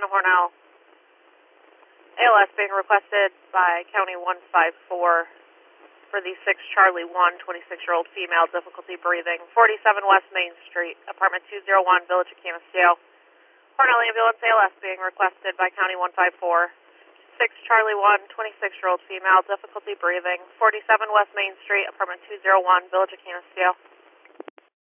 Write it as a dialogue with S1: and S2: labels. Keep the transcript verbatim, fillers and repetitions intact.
S1: of Hornell. A L S being requested by County one five four for the six Charlie one, twenty-six-year-old female, difficulty breathing, forty-seven West Main Street, apartment two oh one, Village of Canisteo. Hornell Ambulance A L S being requested by County one five four, six Charlie one, twenty-six-year-old female, difficulty breathing, forty-seven West Main Street, apartment two oh one, Village of Canisteo.